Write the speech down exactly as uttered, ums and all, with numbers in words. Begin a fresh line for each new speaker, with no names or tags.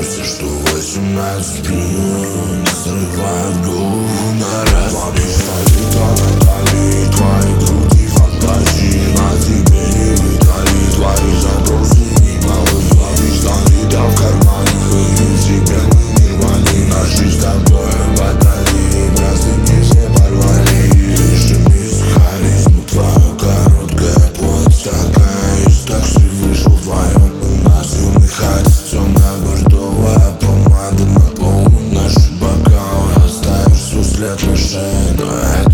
Все, что восемнадцать пью, не срывают голову на раз. Твои пистолета на талии, твои груди фантазии. На тебе не выдали твои запросы немалы. Твои штаны да в кармане, и вселенной нирваны. Наши с тобой батареи, простыни все порвали. Лишь мисс харизма, твоя короткая плоть такая. Из такси вышел вдвоем, у нас юный хайт. Темно-бордовая помада на полу, наши бокалы оставишь свой след на шее. Но